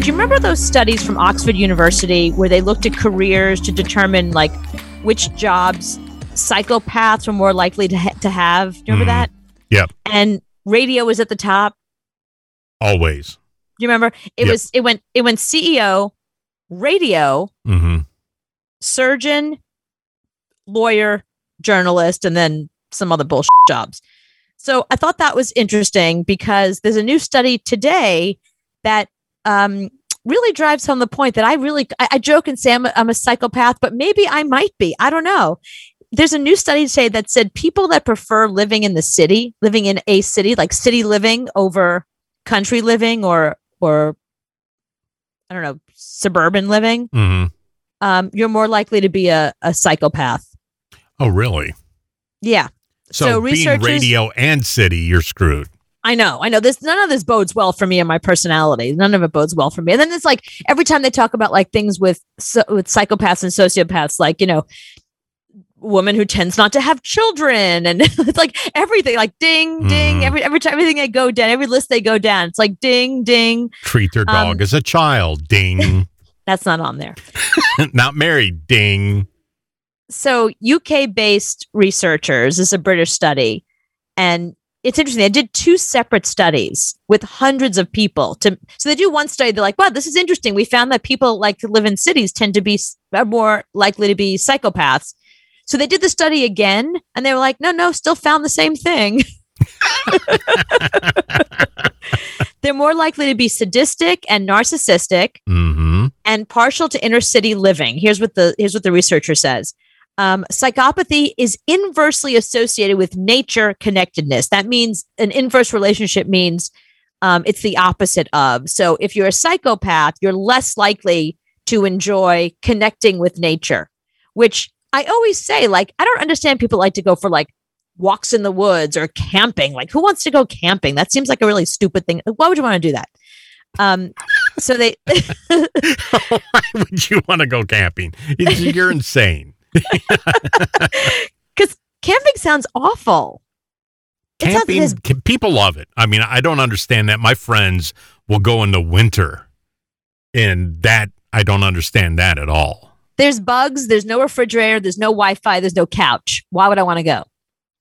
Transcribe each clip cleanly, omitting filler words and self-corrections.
you remember those studies from Oxford University where they looked at careers to determine like which jobs psychopaths were more likely to have? Do you remember that? Yep. And radio was at the top. Always. Do you remember? It went CEO, radio, surgeon, lawyer, journalist, and then some other bullshit jobs. So I thought that was interesting because there's a new study today that really drives home the point that I joke and say I'm a psychopath, but maybe I might be. I don't know. There's a new study today that said people that prefer living in a city, like city living over country living or I don't know, suburban living, you're more likely to be a psychopath. Oh, really? Yeah. So being radio and city, you're screwed. I know. None of this bodes well for me and my personality. None of it bodes well for me. And then it's like every time they talk about like things with psychopaths and sociopaths, like, you know, woman who tends not to have children, and it's like everything, like ding, ding. Every time, everything they go down, every list they go down, it's like ding, ding. Treat their dog as a child, ding. That's not on there. Not married, ding. So UK-based researchers, this is a British study, and it's interesting. They did 2 separate studies with hundreds of people. So they do one study. They're like, wow, this is interesting. We found that people like to live in cities tend to be more likely to be psychopaths. So they did the study again, and they were like, no, still found the same thing. They're more likely to be sadistic and narcissistic and partial to inner city living. Here's what the researcher says. Psychopathy is inversely associated with nature connectedness. That means an inverse relationship means it's the opposite of. So if you're a psychopath, you're less likely to enjoy connecting with nature, which I always say, like, I don't understand people like to go for like walks in the woods or camping. Like, who wants to go camping? That seems like a really stupid thing. Why would you want to do that? So they Why would you want to go camping? You're insane. Because camping sounds awful. Camping, people love it. I mean, I don't understand that. My friends will go in the winter, and that I don't understand that at all. There's bugs. There's no refrigerator. There's no Wi-Fi. There's no couch. Why would I want to go?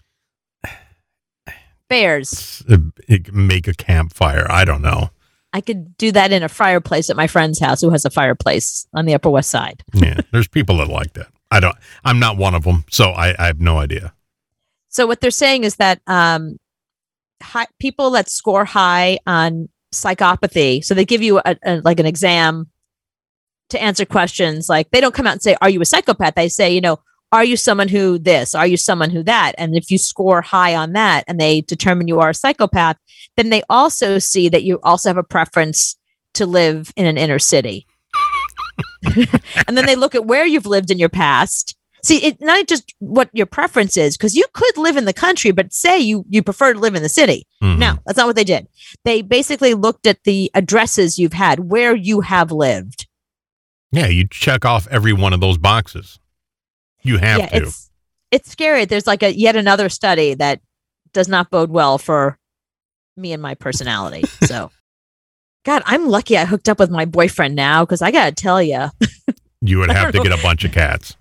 Bears. Make a campfire. I don't know. I could do that in a fireplace at my friend's house who has a fireplace on the Upper West Side. Yeah, there's people that like that. I'm not one of them, so I have no idea. So what they're saying is that people that score high on psychopathy, so they give you like an exam to answer questions. Like, they don't come out and say, are you a psychopath? They say, you know, are you someone who this? Are you someone who that? And if you score high on that and they determine you are a psychopath, then they also see that you also have a preference to live in an inner city. And then they look at where you've lived in your past. See, it's not just what your preference is, because you could live in the country, but say you prefer to live in the city. No, that's not what they did. They basically looked at the addresses you've had, where you have lived. Yeah, you check off every one of those boxes. You have to. It's scary. There's like yet another study that does not bode well for me and my personality. So, God, I'm lucky I hooked up with my boyfriend now, because I got to tell you. You would have to get a bunch of cats.